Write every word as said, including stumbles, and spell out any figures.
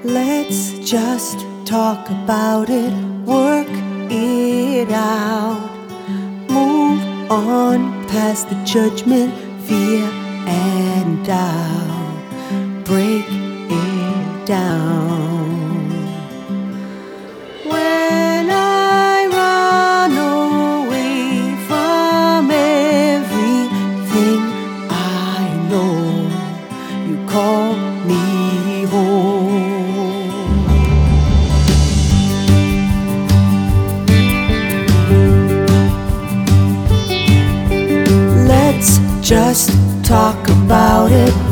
Let's just talk about it, work it out. Move on past the judgment, fear and doubt. Break it down. When I run away from everything I know, you call me home. Let's just talk about it.